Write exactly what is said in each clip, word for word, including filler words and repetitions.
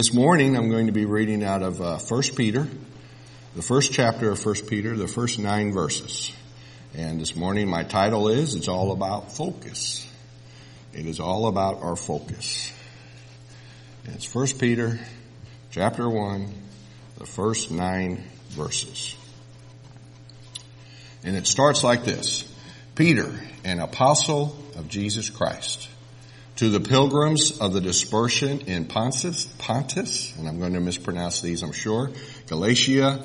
This morning I'm going to be reading out of uh, First Peter, the first chapter of First Peter, the first nine verses. And this morning my title is, It's All About Focus. It is all about our focus. And it's First Peter, chapter one, the first nine verses. And it starts like this. Peter, an apostle of Jesus Christ, to the pilgrims of the dispersion in Pontus, Pontus, and I'm going to mispronounce these, I'm sure, Galatia,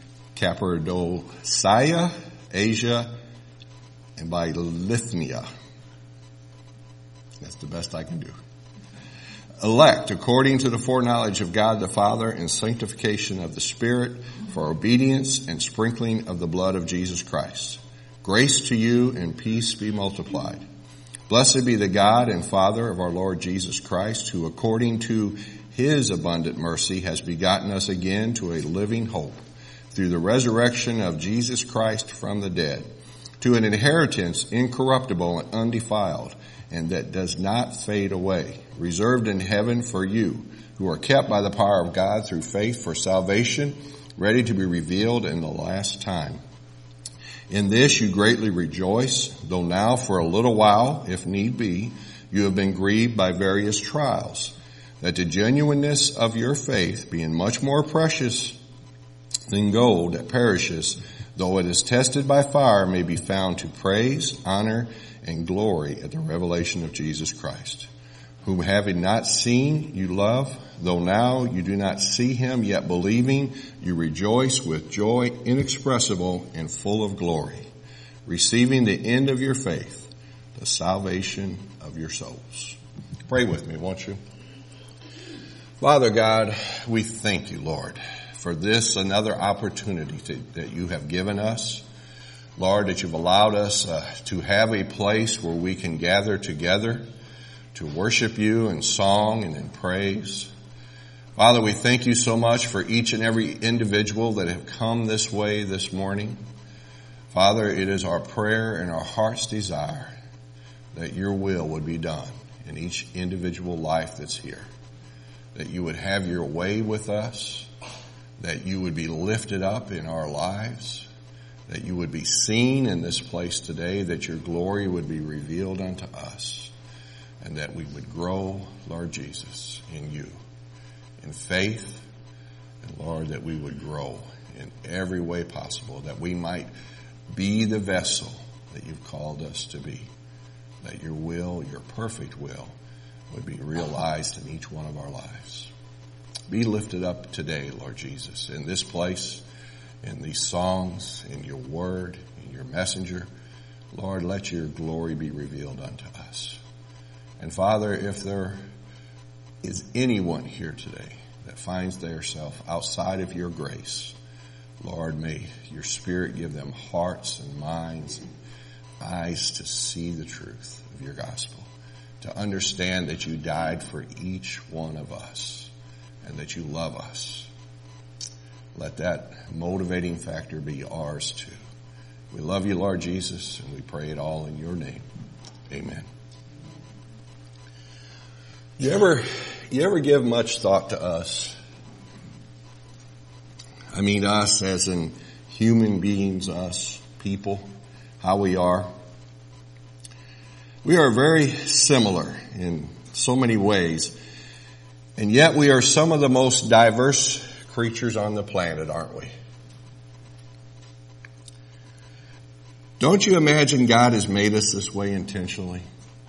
Cappadocia, Asia, and Bithynia. That's the best I can do. Elect according to the foreknowledge of God the Father and sanctification of the Spirit for obedience and sprinkling of the blood of Jesus Christ. Grace to you and peace be multiplied. Blessed be the God and Father of our Lord Jesus Christ, who according to his abundant mercy has begotten us again to a living hope through the resurrection of Jesus Christ from the dead, to an inheritance incorruptible and undefiled, and that does not fade away, reserved in heaven for you, who are kept by the power of God through faith for salvation, ready to be revealed in the last time. In this you greatly rejoice, though now for a little while, if need be, you have been grieved by various trials, that the genuineness of your faith, being much more precious than gold that perishes, though it is tested by fire, may be found to praise, honor, and glory at the revelation of Jesus Christ, whom having not seen you love, though now you do not see him, yet believing you rejoice with joy inexpressible and full of glory, receiving the end of your faith, the salvation of your souls. Pray with me, won't you? Father God, we thank you, Lord, for this another opportunity to, that you have given us. Lord, that you've allowed us uh, to have a place where we can gather together to worship you in song and in praise. Father, we thank you so much for each and every individual that have come this way this morning. Father, it is our prayer and our heart's desire that your will would be done in each individual life that's here. That you would have your way with us, that you would be lifted up in our lives, that you would be seen in this place today, that your glory would be revealed unto us, and that we would grow, Lord Jesus, in you, in faith, and Lord, that we would grow in every way possible, that we might be the vessel that you've called us to be, that your will, your perfect will, would be realized in each one of our lives. Be lifted up today, Lord Jesus, in this place, in these songs, in your word, in your messenger. Lord, let your glory be revealed unto us. And Father, if there is anyone here today that finds themselves outside of your grace, Lord, may your Spirit give them hearts and minds and eyes to see the truth of your gospel, to understand that you died for each one of us and that you love us. Let that motivating factor be ours too. We love you, Lord Jesus, and we pray it all in your name. Amen. You ever, you ever give much thought to us? I mean us as in human beings, us, people, how we are. We are very similar in so many ways, and yet we are some of the most diverse creatures on the planet, aren't we? Don't you imagine God has made us this way intentionally?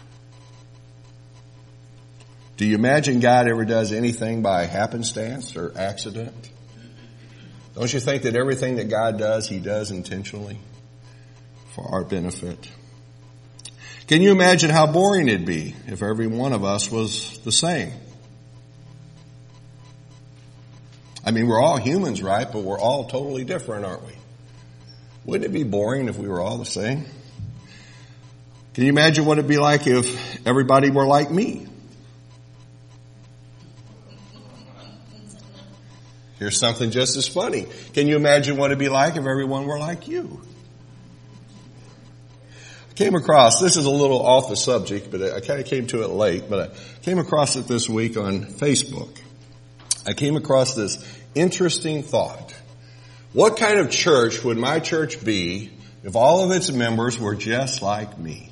Do you imagine God ever does anything by happenstance or accident? Don't you think that everything that God does, he does intentionally for our benefit? Can you imagine how boring it'd be if every one of us was the same? I mean, we're all humans, right? But we're all totally different, aren't we? Wouldn't it be boring if we were all the same? Can you imagine what it'd be like if everybody were like me? Here's something just as funny. Can you imagine what it'd be like if everyone were like you? I came across, this is a little off the subject, but I kind of came to it late, but I came across it this week on Facebook. I came across this interesting thought. What kind of church would my church be if all of its members were just like me?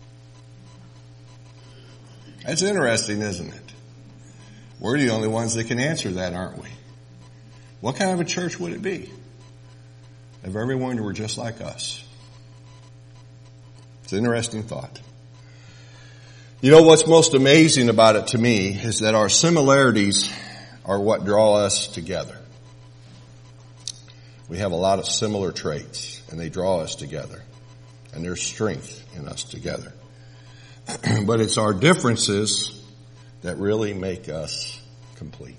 That's interesting, isn't it? We're the only ones that can answer that, aren't we? What kind of a church would it be if everyone were just like us? It's an interesting thought. You know, what's most amazing about it to me is that our similarities are what draw us together. We have a lot of similar traits, and they draw us together. And there's strength in us together. But it's our differences that really make us complete.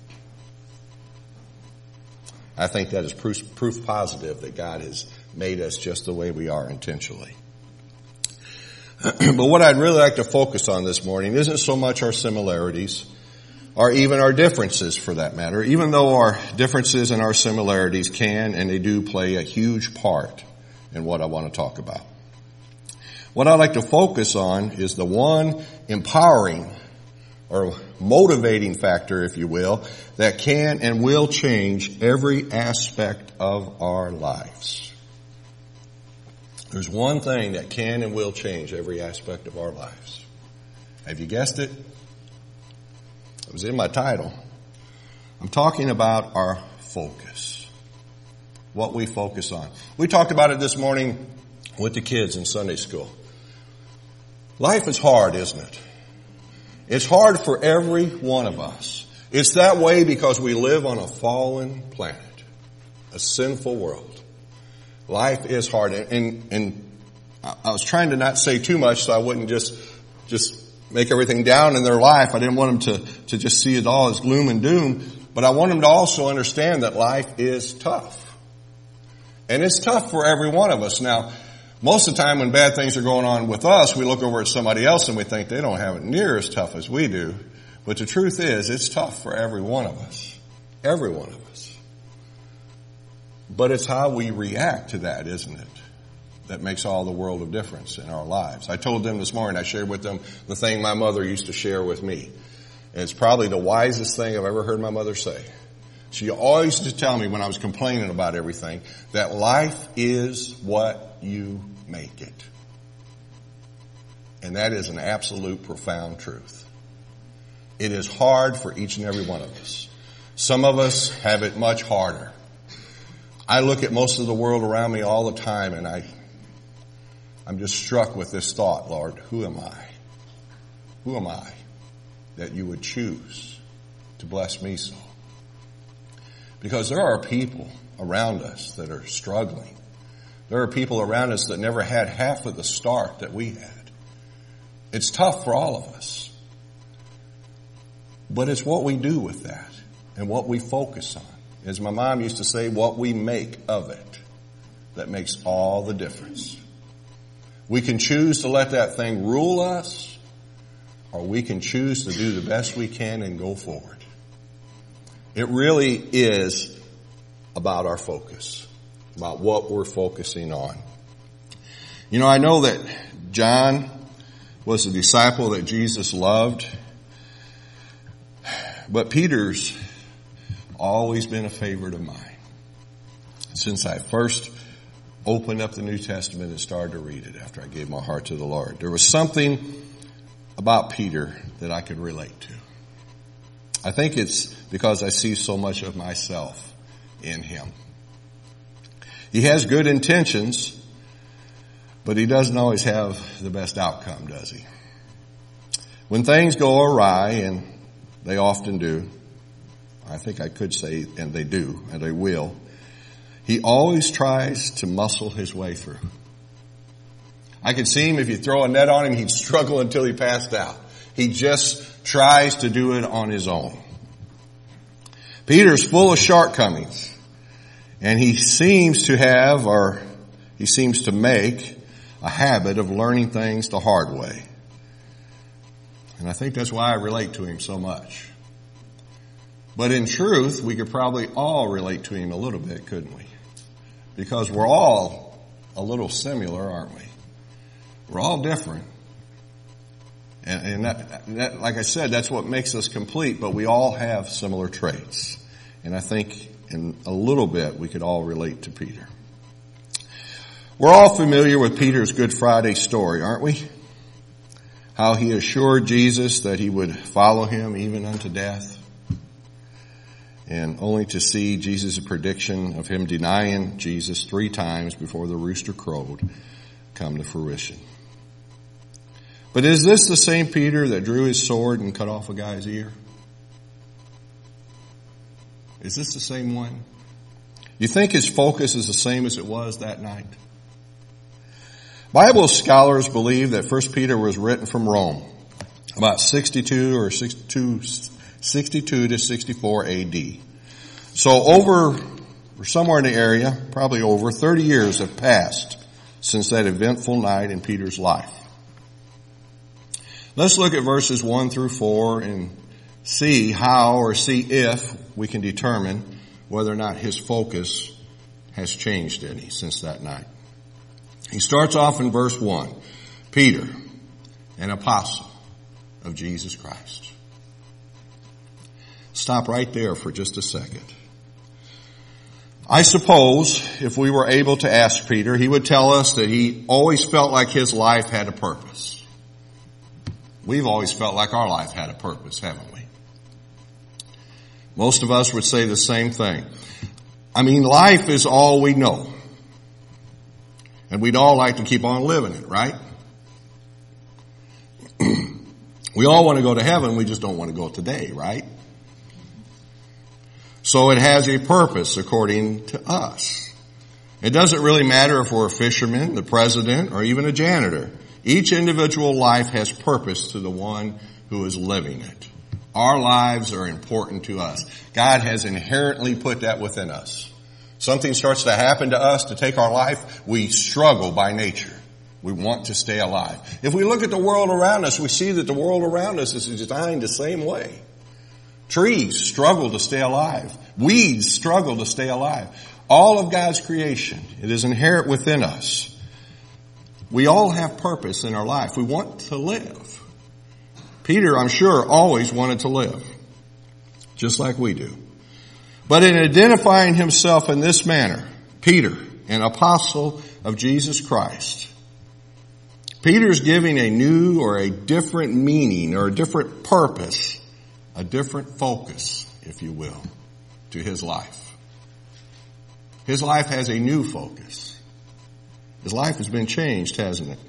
I think that is proof, proof positive that God has made us just the way we are intentionally. But what I'd really like to focus on this morning isn't so much our similarities or even our differences for that matter, even though our differences and our similarities can and they do play a huge part in what I want to talk about. What I'd like to focus on is the one empowering or motivating factor, if you will, that can and will change every aspect of our lives. There's one thing that can and will change every aspect of our lives. Have you guessed it? It was in my title. I'm talking about our focus. What we focus on. We talked about it this morning with the kids in Sunday school. Life is hard, isn't it? It's hard for every one of us. It's that way because we live on a fallen planet, a sinful world. Life is hard, and, and I was trying to not say too much so I wouldn't just just make everything down in their life. I didn't want them to, to just see it all as gloom and doom, but I want them to also understand that life is tough. And it's tough for every one of us. Now, most of the time when bad things are going on with us, we look over at somebody else and we think they don't have it near as tough as we do. But the truth is, it's tough for every one of us. Every one of us. But it's how we react to that, isn't it? That makes all the world of difference in our lives. I told them this morning, I shared with them the thing my mother used to share with me. And it's probably the wisest thing I've ever heard my mother say. She always used to tell me when I was complaining about everything that life is what you make it. And that is an absolute profound truth. It is hard for each and every one of us. Some of us have it much harder. I look at most of the world around me all the time and I, I'm just struck with this thought, Lord, who am I? Who am I that you would choose to bless me so? Because there are people around us that are struggling. There are people around us that never had half of the start that we had. It's tough for all of us. But it's what we do with that and what we focus on. As my mom used to say, what we make of it that makes all the difference. We can choose to let that thing rule us, or we can choose to do the best we can and go forward. It really is about our focus, about what we're focusing on. You know, I know that John was a disciple that Jesus loved, but Peter's always been a favorite of mine. Since I first opened up the New Testament and started to read it after I gave my heart to the Lord, there was something about Peter that I could relate to. I think it's because I see so much of myself in him. He has good intentions, but he doesn't always have the best outcome, does he? When things go awry, and they often do, I think I could say, and they do, and they will, he always tries to muscle his way through. I could see him, if you throw a net on him, he'd struggle until he passed out. He just tries to do it on his own. Peter's full of shortcomings, and he seems to have, or he seems to make, a habit of learning things the hard way. And I think that's why I relate to him so much. But in truth, we could probably all relate to him a little bit, couldn't we? Because we're all a little similar, aren't we? We're all different. And, and that, that, like I said, that's what makes us complete, but we all have similar traits. And I think in a little bit we could all relate to Peter. We're all familiar with Peter's Good Friday story, aren't we? How he assured Jesus that he would follow him even unto death. And only to see Jesus' prediction of him denying Jesus three times before the rooster crowed come to fruition. But is this the same Peter that drew his sword and cut off a guy's ear? Is this the same one? You think his focus is the same as it was that night? Bible scholars believe that First Peter was written from Rome about sixty-two or sixty-two, sixty-two to sixty-four A D. So over, or somewhere in the area, probably over thirty years have passed since that eventful night in Peter's life. Let's look at verses one through four and see how or see if we can determine whether or not his focus has changed any since that night. He starts off in verse one, Peter, an apostle of Jesus Christ. Stop right there for just a second. I suppose if we were able to ask Peter, he would tell us that he always felt like his life had a purpose. We've always felt like our life had a purpose, haven't we? Most of us would say the same thing. I mean, life is all we know. And we'd all like to keep on living it, right? We all want to go to heaven, we just don't want to go today, right? So it has a purpose according to us. It doesn't really matter if we're a fisherman, the president, or even a janitor. Each individual life has purpose to the one who is living it. Our lives are important to us. God has inherently put that within us. Something starts to happen to us to take our life, we struggle by nature. We want to stay alive. If we look at the world around us, we see that the world around us is designed the same way. Trees struggle to stay alive. Weeds struggle to stay alive. All of God's creation, it is inherent within us. We all have purpose in our life. We want to live. Peter, I'm sure, always wanted to live, just like we do. But in identifying himself in this manner, Peter, an apostle of Jesus Christ, Peter's giving a new or a different meaning or a different purpose, a different focus, if you will, to his life. His life has a new focus. His life has been changed, hasn't it?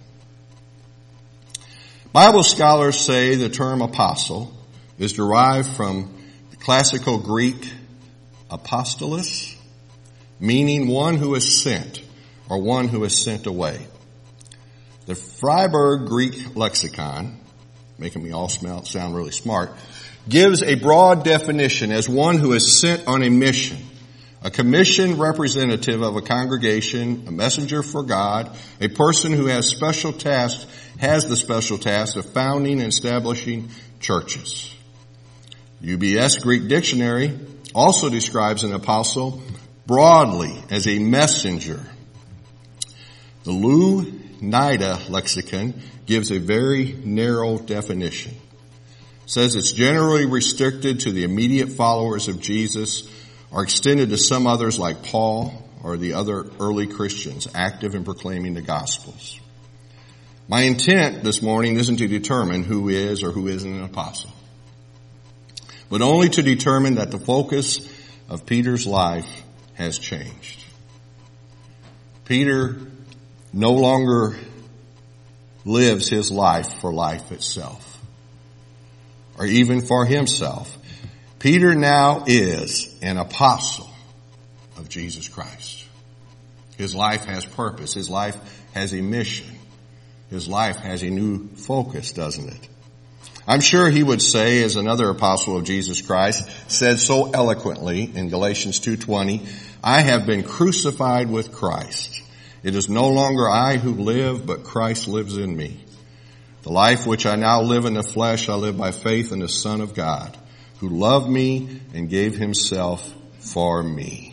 Bible scholars say the term apostle is derived from the classical Greek apostolos, meaning one who is sent or one who is sent away. The Freiburg Greek lexicon, making me all smell, sound really smart, gives a broad definition as one who is sent on a mission, a commissioned representative of a congregation, a messenger for God, a person who has special tasks, has the special task of founding and establishing churches. U B S Greek Dictionary also describes an apostle broadly as a messenger. The Louw-Nida lexicon gives a very narrow definition. It says it's generally restricted to the immediate followers of Jesus or extended to some others like Paul or the other early Christians active in proclaiming the Gospels. My intent this morning isn't to determine who is or who isn't an apostle, but only to determine that the focus of Peter's life has changed. Peter no longer lives his life for life itself, or even for himself. Peter now is an apostle of Jesus Christ. His life has purpose. His life has a mission. His life has a new focus, doesn't it? I'm sure he would say, as another apostle of Jesus Christ said so eloquently in Galatians two twenty, I have been crucified with Christ. It is no longer I who live, but Christ lives in me. The life which I now live in the flesh, I live by faith in the Son of God, who loved me and gave himself for me.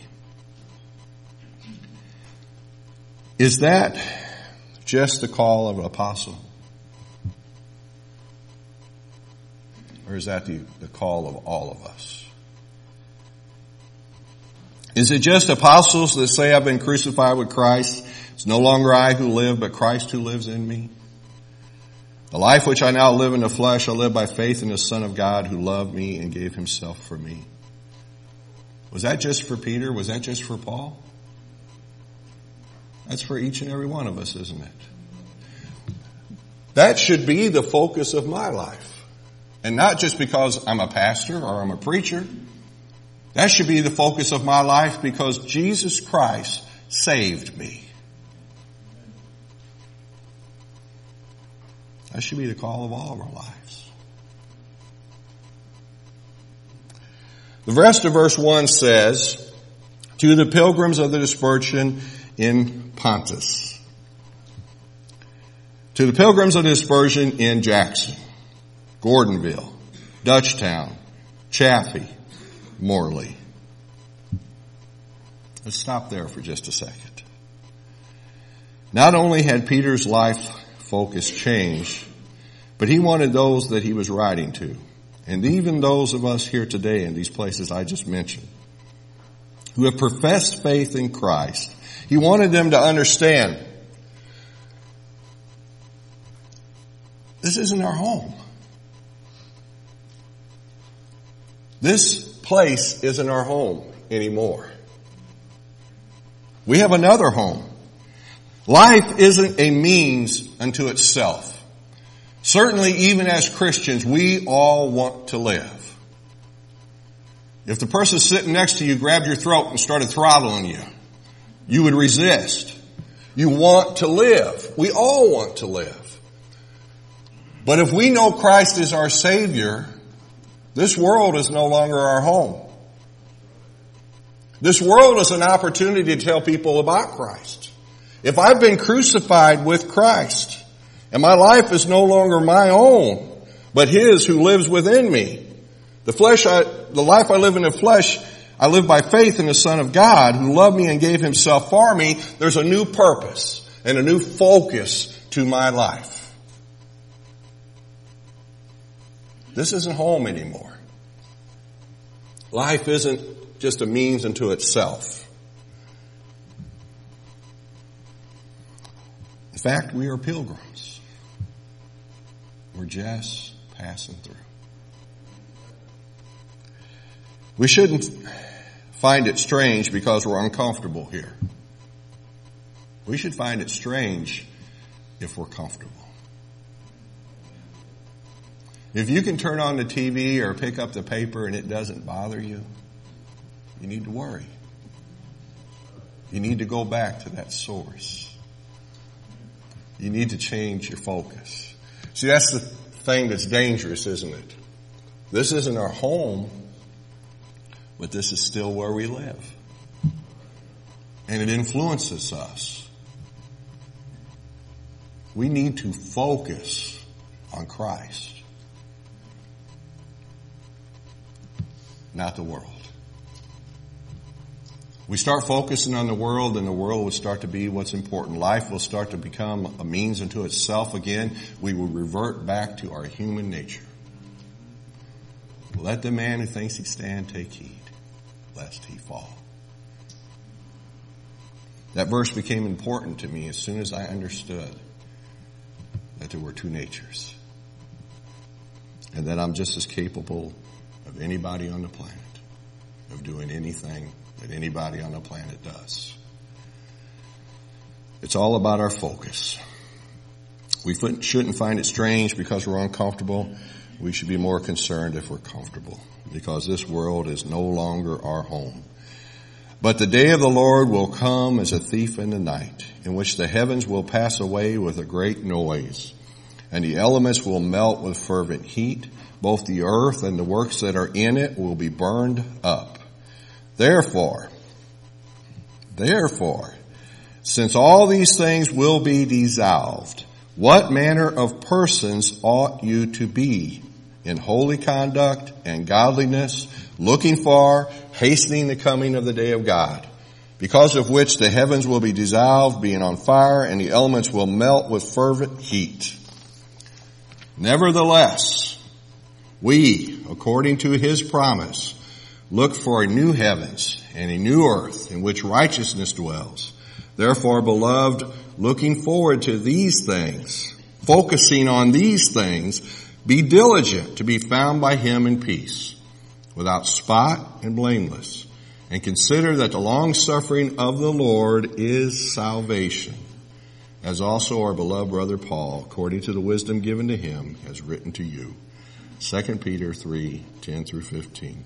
Is that just the call of an apostle? Or is that the, the call of all of us? Is it just apostles that say I've been crucified with Christ? It's no longer I who live, but Christ who lives in me. The life which I now live in the flesh, I live by faith in the Son of God who loved me and gave himself for me. Was that just for Peter? Was that just for Paul? That's for each and every one of us, isn't it? That should be the focus of my life. And not just because I'm a pastor or I'm a preacher. That should be the focus of my life because Jesus Christ saved me. That should be the call of all of our lives. The rest of verse one says, to the pilgrims of the dispersion in Pontus. To the pilgrims of the dispersion in Jackson, Gordonville, Dutchtown, Chaffee, Morley. Let's stop there for just a second. Not only had Peter's life focus changed, but he wanted those that he was writing to, and even those of us here today in these places I just mentioned, who have professed faith in Christ, he wanted them to understand this isn't our home. This place isn't our home anymore. We have another home. Life isn't a means unto itself. Certainly, even as Christians, we all want to live. If the person sitting next to you grabbed your throat and started throttling you, you would resist. You want to live. We all want to live. But if we know Christ is our Savior, this world is no longer our home. This world is an opportunity to tell people about Christ. If I've been crucified with Christ, and my life is no longer my own, but His who lives within me, the flesh, I, the life I live in the flesh, I live by faith in the Son of God who loved me and gave Himself for me. There's a new purpose and a new focus to my life. This isn't home anymore. Life isn't just a means unto itself. In fact, we are pilgrims. We're just passing through. We shouldn't find it strange because we're uncomfortable here. We should find it strange if we're comfortable. If you can turn on the T V or pick up the paper and it doesn't bother you, you need to worry. You need to go back to that source. You need to change your focus. See, that's the thing that's dangerous, isn't it? This isn't our home, but this is still where we live. And it influences us. We need to focus on Christ, not the world. We start focusing on the world and the world will start to be what's important. Life will start to become a means unto itself again. We will revert back to our human nature. Let the man who thinks he stand take heed, lest he fall. That verse became important to me as soon as I understood that there were two natures. And that I'm just as capable of anybody on the planet of doing anything that anybody on the planet does. It's all about our focus. We shouldn't find it strange because we're uncomfortable. We should be more concerned if we're comfortable, because this world is no longer our home. But the day of the Lord will come as a thief in the night, in which the heavens will pass away with a great noise, and the elements will melt with fervent heat. Both the earth and the works that are in it will be burned up. Therefore, therefore, since all these things will be dissolved, what manner of persons ought you to be in holy conduct and godliness, looking for, hastening the coming of the day of God, because of which the heavens will be dissolved, being on fire, and the elements will melt with fervent heat. Nevertheless, we, according to His promise, look for new heavens and a new earth in which righteousness dwells. Therefore, beloved, looking forward to these things, focusing on these things, be diligent to be found by him in peace, without spot and blameless, and consider that the long-suffering of the Lord is salvation, as also our beloved brother Paul, according to the wisdom given to him, has written to you. Second Peter three, ten through fifteen.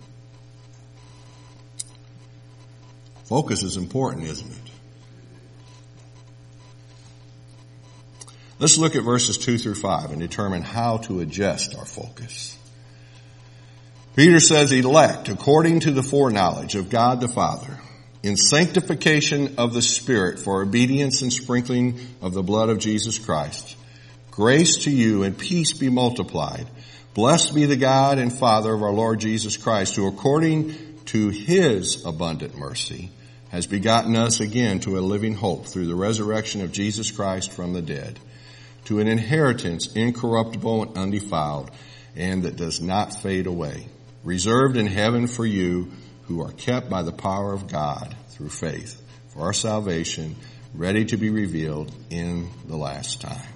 Focus is important, isn't it? Let's look at verses two through five and determine how to adjust our focus. Peter says, elect according to the foreknowledge of God the Father, in sanctification of the Spirit for obedience and sprinkling of the blood of Jesus Christ. Grace to you and peace be multiplied. Blessed be the God and Father of our Lord Jesus Christ, who according to his abundant mercy has begotten us again to a living hope through the resurrection of Jesus Christ from the dead, to an inheritance incorruptible and undefiled, and that does not fade away, reserved in heaven for you who are kept by the power of God through faith for our salvation, ready to be revealed in the last time.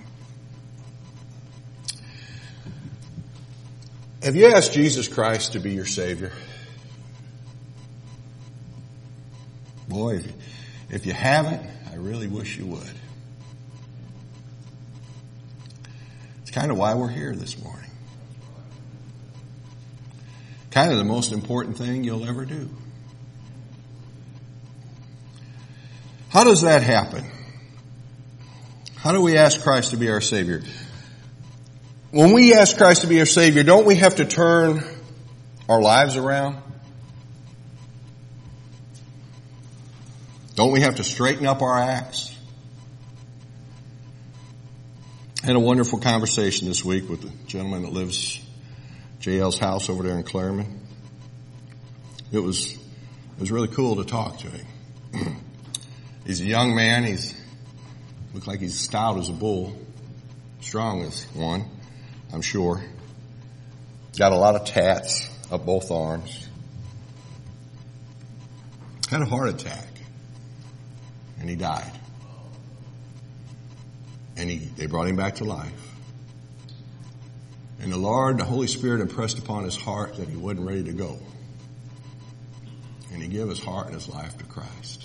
Have you asked Jesus Christ to be your Savior? Boy, if you, if you haven't, I really wish you would. It's kind of why we're here this morning. Kind of the most important thing you'll ever do. How does that happen? How do we ask Christ to be our Savior? When we ask Christ to be our Savior, don't we have to turn our lives around? Don't we have to straighten up our acts? I had a wonderful conversation this week with the gentleman that lives J L's house over there in Claremont. It was, it was really cool to talk to him. He's a young man. He's, looks like he's stout as a bull. Strong as one, I'm sure. Got a lot of tats up both arms. Had a heart attack. And he died. And he, they brought him back to life. And the Lord, the Holy Spirit impressed upon his heart that he wasn't ready to go. And he gave his heart and his life to Christ.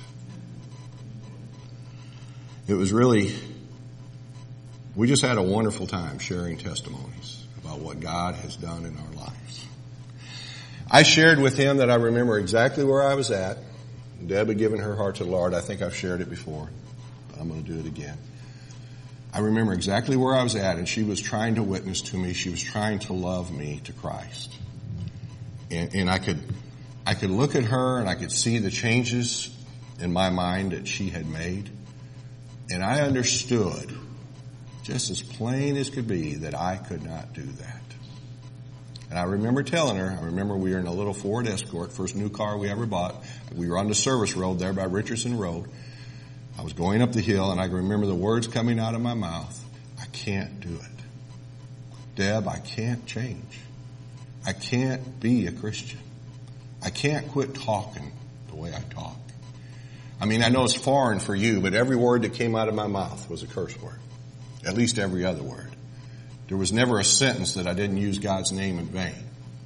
It was really, we just had a wonderful time sharing testimonies about what God has done in our lives. I shared with him that I remember exactly where I was at. Deb had given her heart to the Lord. I think I've shared it before, but I'm going to do it again. I remember exactly where I was at, and she was trying to witness to me. She was trying to love me to Christ. And, and I could, I could look at her and I could see the changes in my mind that she had made. And I understood, just as plain as could be, that I could not do that. And I remember telling her, I remember we were in a little Ford Escort, first new car we ever bought. We were on the service road there by Richardson Road. I was going up the hill, and I can remember the words coming out of my mouth. I can't do it. Deb, I can't change. I can't be a Christian. I can't quit talking the way I talk. I mean, I know it's foreign for you, but every word that came out of my mouth was a curse word. At least every other word. There was never a sentence that I didn't use God's name in vain.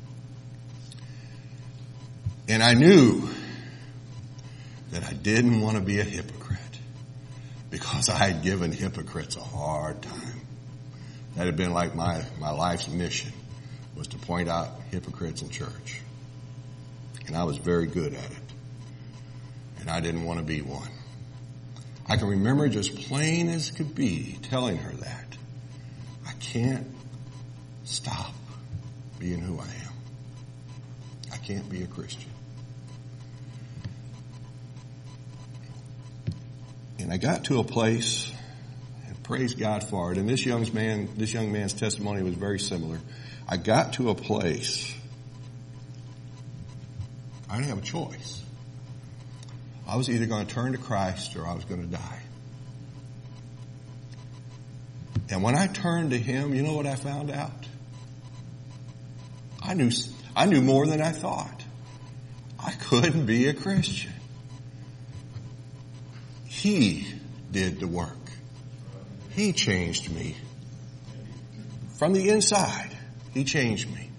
And I knew that I didn't want to be a hypocrite, because I had given hypocrites a hard time. That had been like my, my life's mission, was to point out hypocrites in church. And I was very good at it. And I didn't want to be one. I can remember just plain as could be telling her that. I can't stop being who I am. I can't be a Christian. And I got to a place, and praise God for it. And this young man, this young man's testimony was very similar. I got to a place, I didn't have a choice. I was either going to turn to Christ or I was going to die. And when I turned to Him, you know what I found out? I knew, I knew more than I thought. I couldn't be a Christian. He did the work. He changed me. From the inside, He changed me.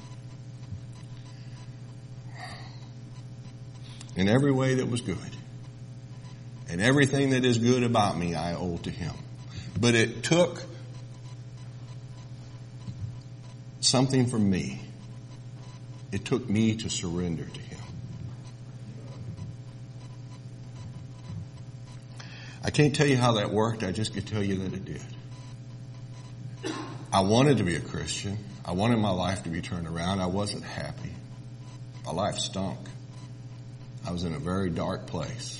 In every way that was good. And everything that is good about me, I owe to Him. But it took something from me. It took me to surrender to Him. I can't tell you how that worked. I just can tell you that it did. I wanted to be a Christian. I wanted my life to be turned around. I wasn't happy. My life stunk. I was in a very dark place.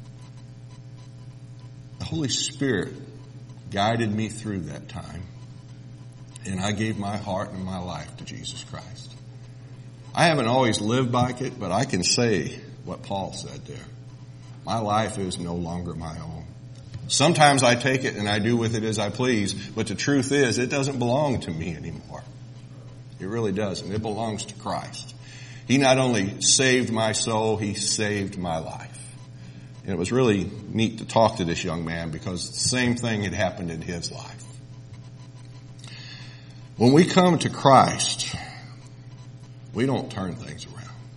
The Holy Spirit guided me through that time. And I gave my heart and my life to Jesus Christ. I haven't always lived like it, but I can say what Paul said there. My life is no longer my own. Sometimes I take it and I do with it as I please, but the truth is it doesn't belong to me anymore. It really doesn't. It belongs to Christ. He not only saved my soul, He saved my life. And it was really neat to talk to this young man because the same thing had happened in his life. When we come to Christ, we don't turn things around.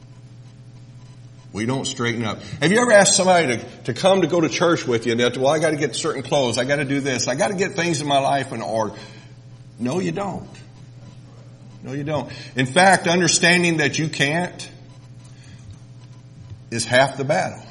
We don't straighten up. Have you ever asked somebody to, to come to go to church with you and that, well, I got to get certain clothes. I got to do this. I got to get things in my life in order. No, you don't. No, you don't. In fact, understanding that you can't is half the battle.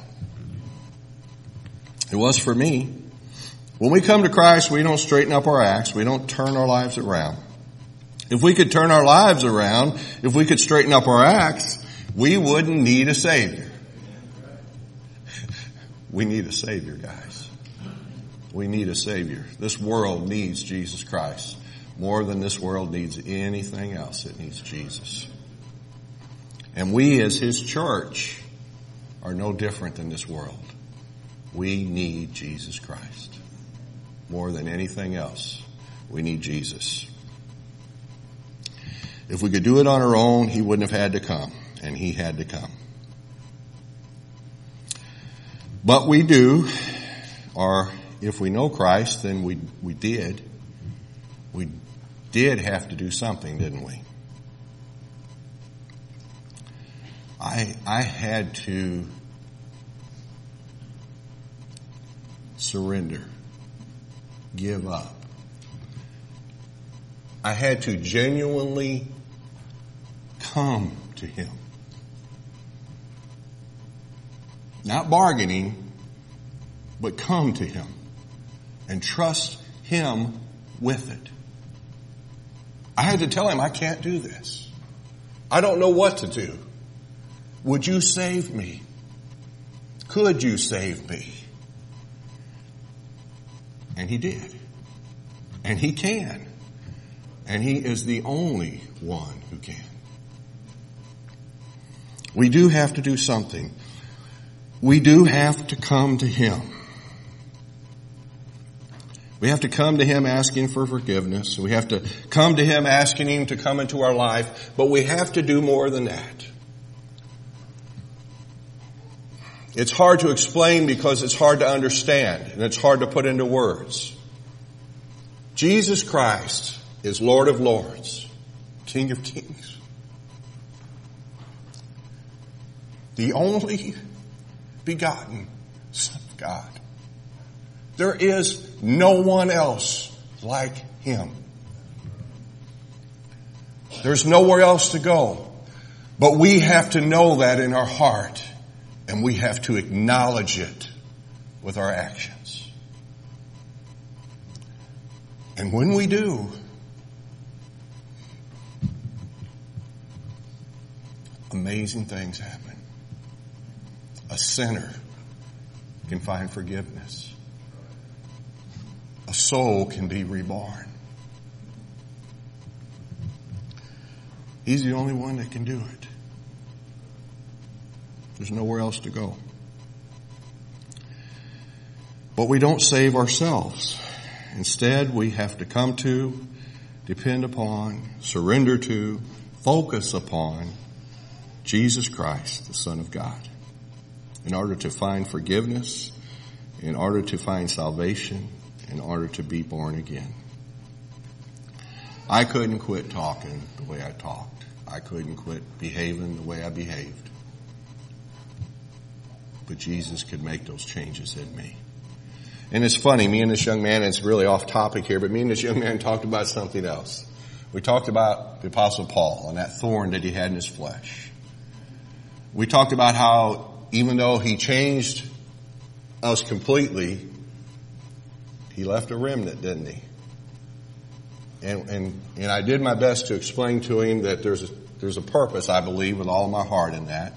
It was for me. When we come to Christ, we don't straighten up our acts. We don't turn our lives around. If we could turn our lives around, if we could straighten up our acts, we wouldn't need a Savior. We need a Savior, guys. We need a Savior. This world needs Jesus Christ. More than this world needs anything else, it needs Jesus. And we as His church are no different than this world. We need Jesus Christ. More than anything else, we need Jesus. If we could do it on our own, He wouldn't have had to come. And He had to come. But we do, or if we know Christ, then we we did. We did have to do something, didn't we? I I had to surrender, give up. I had to genuinely come to Him. Not bargaining, but come to Him and trust Him with it. I had to tell Him, I can't do this. I don't know what to do. Would you save me? Could you save me? And He did. And He can. And He is the only one who can. We do have to do something. We do have to come to Him. We have to come to Him asking for forgiveness. We have to come to Him asking Him to come into our life. But we have to do more than that. It's hard to explain because it's hard to understand and it's hard to put into words. Jesus Christ is Lord of Lords, King of Kings. The only begotten Son of God. There is no one else like Him. There's nowhere else to go. But we have to know that in our heart, and we have to acknowledge it with our actions. And when we do, amazing things happen. A sinner can find forgiveness. A soul can be reborn. He's the only one that can do it. There's nowhere else to go. But we don't save ourselves. Instead, we have to come to, depend upon, surrender to, focus upon Jesus Christ, the Son of God, in order to find forgiveness, in order to find salvation, in order to be born again. I couldn't quit talking the way I talked. I couldn't quit behaving the way I behaved. But Jesus could make those changes in me. And it's funny, me and this young man, it's really off topic here, but me and this young man talked about something else. We talked about the Apostle Paul and that thorn that he had in his flesh. We talked about how even though he changed us completely, he left a remnant, didn't he? And, and, and I did my best to explain to him that there's a, there's a purpose, I believe, with all of my heart in that.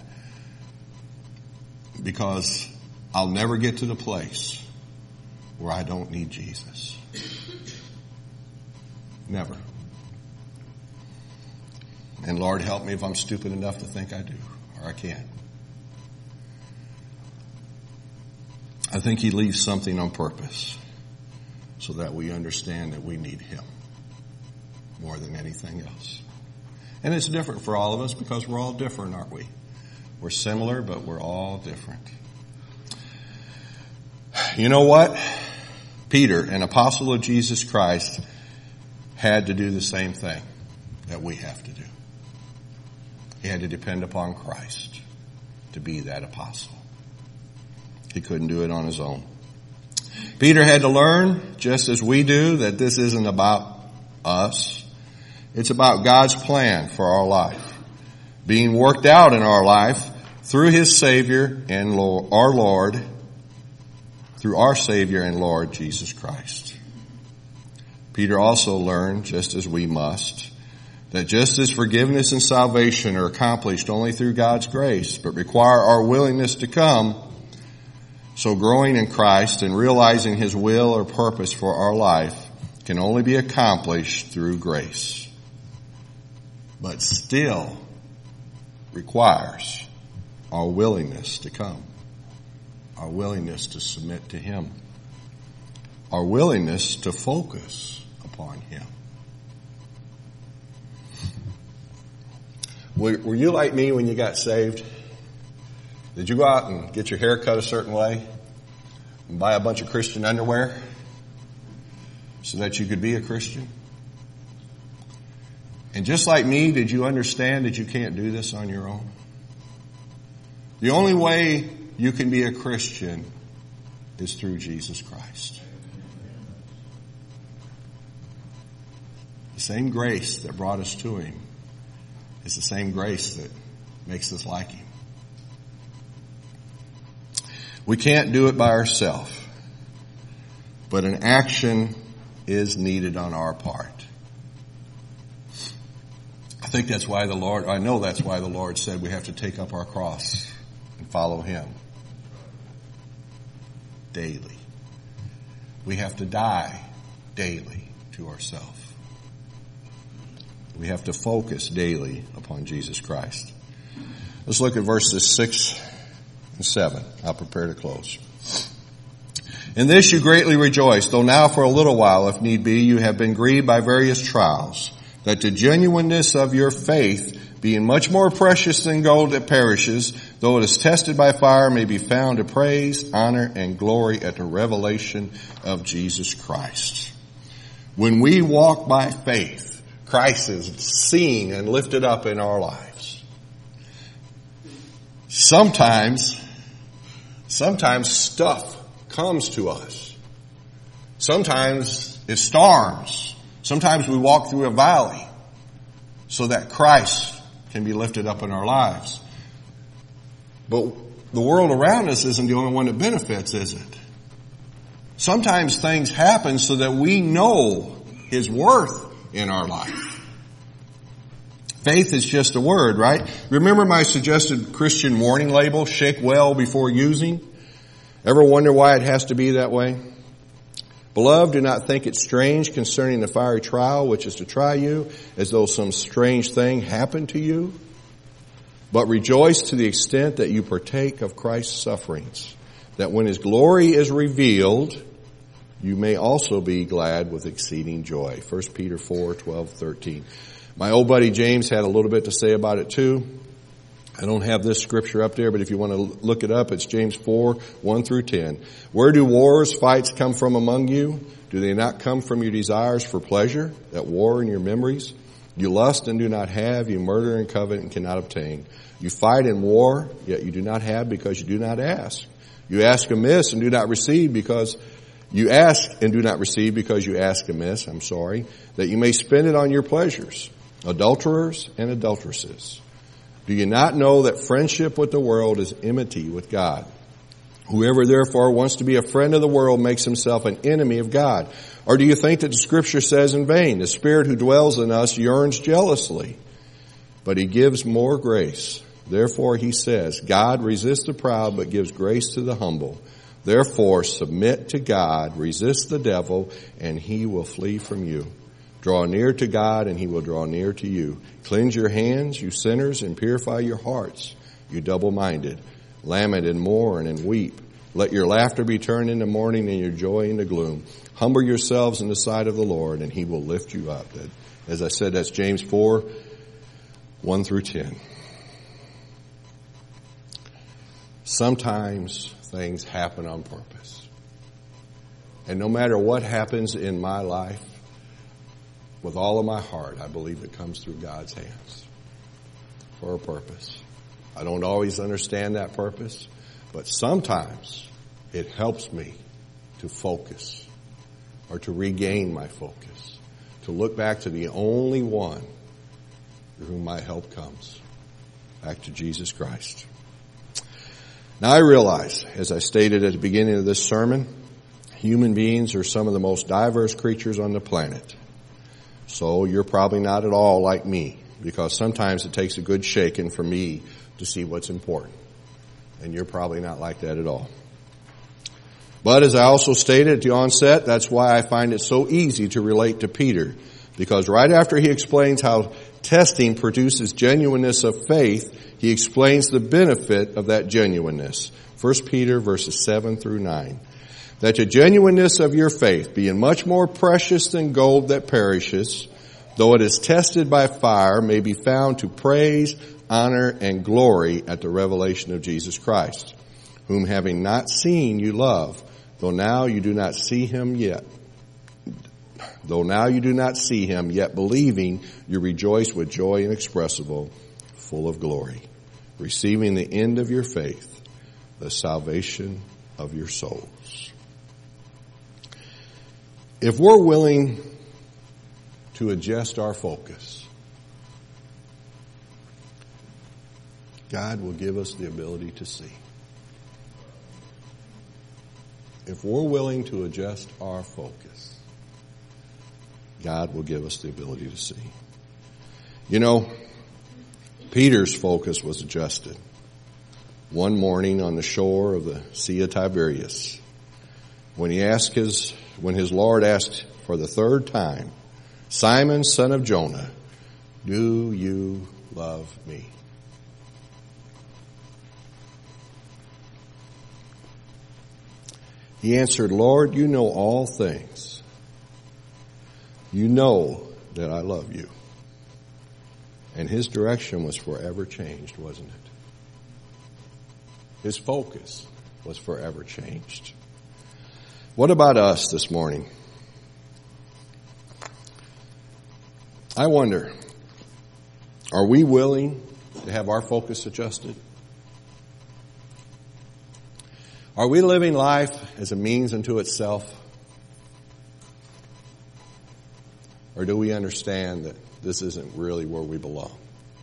Because I'll never get to the place where I don't need Jesus. Never. And Lord, help me if I'm stupid enough to think I do, or I can. I think he leaves something on purpose so that we understand that we need him more than anything else. And it's different for all of us because we're all different, aren't we? We're similar, but we're all different. You know what? Peter, an apostle of Jesus Christ, had to do the same thing that we have to do. He had to depend upon Christ to be that apostle. He couldn't do it on his own. Peter had to learn, just as we do, that this isn't about us. It's about God's plan for our life, being worked out in our life through his Savior and Lord, our Lord, through our Savior and Lord Jesus Christ. Peter also learned, just as we must, that just as forgiveness and salvation are accomplished only through God's grace, but require our willingness to come, so growing in Christ and realizing his will or purpose for our life can only be accomplished through grace, but still requires our willingness to come, our willingness to submit to him, our willingness to focus upon him. Were, were you like me when you got saved? Did you go out and get your hair cut a certain way and buy a bunch of Christian underwear so that you could be a Christian? And just like me, did you understand that you can't do this on your own? The only way you can be a Christian is through Jesus Christ. The same grace that brought us to him is the same grace that makes us like him. We can't do it by ourselves, but an action is needed on our part. I think that's why the Lord, I know that's why the Lord said we have to take up our cross and follow him daily. We have to die daily to ourselves. We have to focus daily upon Jesus Christ. Let's look at verses six and seven. I'll prepare to close. In this you greatly rejoice, though now for a little while, if need be, you have been grieved by various trials, that the genuineness of your faith, being much more precious than gold that perishes, though it is tested by fire, may be found to praise, honor, and glory at the revelation of Jesus Christ. When we walk by faith, Christ is seen and lifted up in our lives. Sometimes, sometimes stuff comes to us. Sometimes it storms. Sometimes we walk through a valley so that Christ can be lifted up in our lives. But the world around us isn't the only one that benefits, is it? Sometimes things happen so that we know his worth in our life. Faith is just a word, right? Remember my suggested Christian warning label, shake well before using? Ever wonder why it has to be that way? Beloved, do not think it strange concerning the fiery trial which is to try you, as though some strange thing happened to you. But rejoice to the extent that you partake of Christ's sufferings, that when his glory is revealed, you may also be glad with exceeding joy. First Peter four, twelve, thirteen. My old buddy James had a little bit to say about it too. I don't have this scripture up there, but if you want to look it up, it's James four, one through ten. Where do wars, fights come from among you? Do they not come from your desires for pleasure, that war in your memories? You lust and do not have, you murder and covet and cannot obtain. You fight in war, yet you do not have because you do not ask. You ask amiss and do not receive because you ask and do not receive because you ask amiss, I'm sorry, that you may spend it on your pleasures. Adulterers and adulteresses. Do you not know that friendship with the world is enmity with God? Whoever therefore wants to be a friend of the world makes himself an enemy of God. Or do you think that the scripture says in vain, the Spirit who dwells in us yearns jealously, but he gives more grace. Therefore he says, God resists the proud, but gives grace to the humble. Therefore submit to God, resist the devil, and he will flee from you. Draw near to God, and he will draw near to you. Cleanse your hands, you sinners, and purify your hearts, you double-minded. Lament and mourn and weep. Let your laughter be turned into mourning and your joy into gloom. Humble yourselves in the sight of the Lord, and he will lift you up. As I said, that's James four, one through ten. Sometimes things happen on purpose. And no matter what happens in my life, with all of my heart, I believe it comes through God's hands for a purpose. I don't always understand that purpose, but sometimes it helps me to focus or to regain my focus, to look back to the only one through whom my help comes, back to Jesus Christ. Now I realize, as I stated at the beginning of this sermon, human beings are some of the most diverse creatures on the planet. So you're probably not at all like me, because sometimes it takes a good shaking for me to see what's important. And you're probably not like that at all. But as I also stated at the onset, that's why I find it so easy to relate to Peter. Because right after he explains how testing produces genuineness of faith, he explains the benefit of that genuineness. First Peter verses seven through nine. That the genuineness of your faith, being much more precious than gold that perishes, though it is tested by fire, may be found to praise, honor, and glory at the revelation of Jesus Christ, whom having not seen you love, though now you do not see him yet. Though now you do not see him, yet believing you rejoice with joy inexpressible, full of glory, receiving the end of your faith, the salvation of your souls. If we're willing to adjust our focus, God will give us the ability to see. If we're willing to adjust our focus, God will give us the ability to see. You know, Peter's focus was adjusted one morning on the shore of the Sea of Tiberias when he asked his, when his Lord asked for the third time, Simon, son of Jonah, do you love me? He answered, Lord, you know all things. You know that I love you. And his direction was forever changed, wasn't it? His focus was forever changed. What about us this morning? I wonder, are we willing to have our focus adjusted? Are we living life as a means unto itself? Or do we understand that this isn't really where we belong?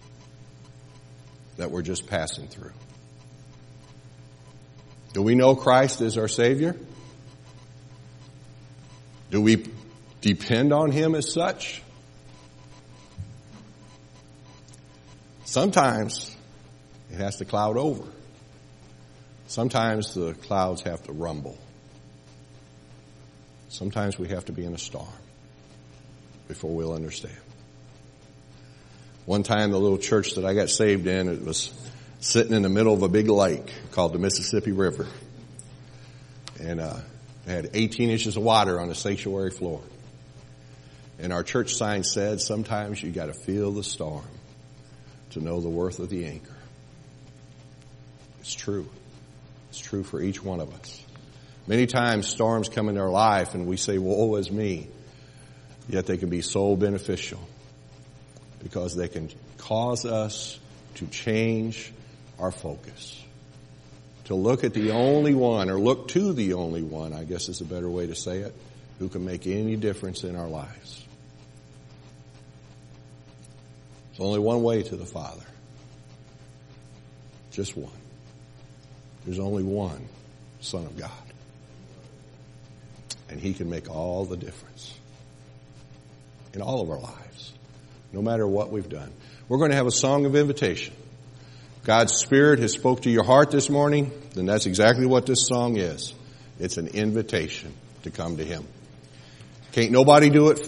That we're just passing through? Do we know Christ is our Savior? Do we depend on Him as such? Sometimes it has to cloud over. Sometimes the clouds have to rumble. Sometimes we have to be in a storm before we'll understand. One time, the little church that I got saved in, it was sitting in the middle of a big lake called the Mississippi River. And uh, it had eighteen inches of water on the sanctuary floor. And our church sign said, sometimes you got to feel the storm to know the worth of the anchor. It's true. It's true for each one of us. Many times storms come into our life and we say, woe is me. Yet they can be so beneficial because they can cause us to change our focus. To look at the only one, or look to the only one, I guess is a better way to say it, who can make any difference in our lives. There's only one way to the Father. Just one. There's only one Son of God. And He can make all the difference in all of our lives, no matter what we've done. We're going to have a song of invitation. God's Spirit has spoke to your heart this morning, then that's exactly what this song is. It's an invitation to come to Him. Can't nobody do it for